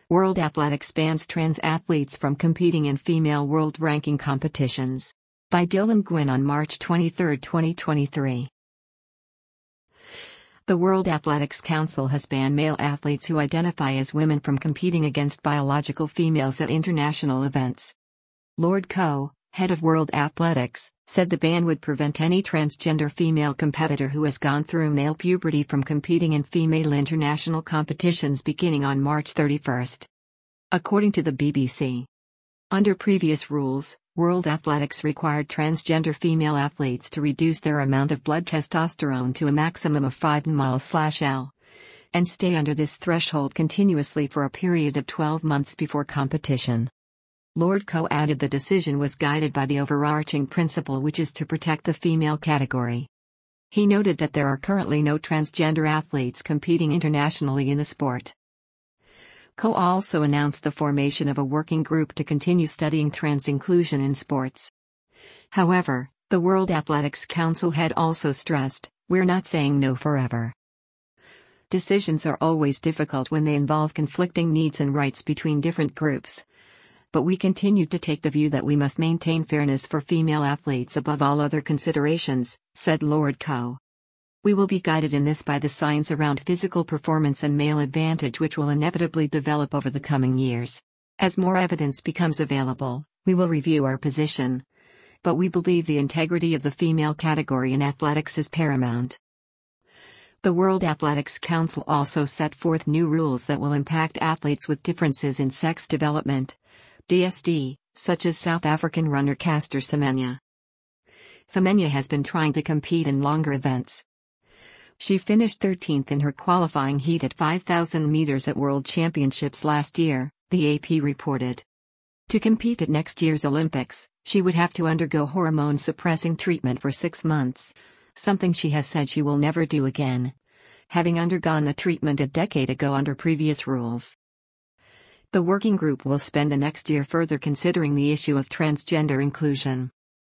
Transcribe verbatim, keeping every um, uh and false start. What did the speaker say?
World Athletics bans trans athletes from competing in female world ranking competitions. By Dylan Gwynn on March twenty-third, twenty twenty-three. The World Athletics Council has banned male athletes who identify as women from competing against biological females at international events. Lord Coe, head of World Athletics, said the ban would prevent any transgender female competitor who has gone through male puberty from competing in female international competitions beginning on March thirty-first. According to the B B C. Under previous rules, World Athletics required transgender female athletes to reduce their amount of blood testosterone to a maximum of five milliliters and stay under this threshold continuously for a period of twelve months before competition. Lord Coe added the decision was guided by the overarching principle, which is to protect the female category. He noted that there are currently no transgender athletes competing internationally in the sport. Coe also announced the formation of a working group to continue studying trans inclusion in sports. However, the World Athletics Council had also stressed, "We're not saying no forever." Decisions are always difficult when they involve conflicting needs and rights between different groups. But we continue to take the view that we must maintain fairness for female athletes above all other considerations, said Lord Coe. We will be guided in this by the science around physical performance and male advantage, which will inevitably develop over the coming years. As more evidence becomes available, we will review our position. But we believe the integrity of the female category in athletics is paramount. The World Athletics Council also set forth new rules that will impact athletes with differences in sex development, D S D, such as South African runner Caster Semenya. Semenya has been trying to compete in longer events. She finished thirteenth in her qualifying heat at five thousand meters at World Championships last year, the A P reported. To compete at next year's Olympics, she would have to undergo hormone-suppressing treatment for six months, something she has said she will never do again, having undergone the treatment a decade ago under previous rules. The working group will spend the next year further considering the issue of transgender inclusion.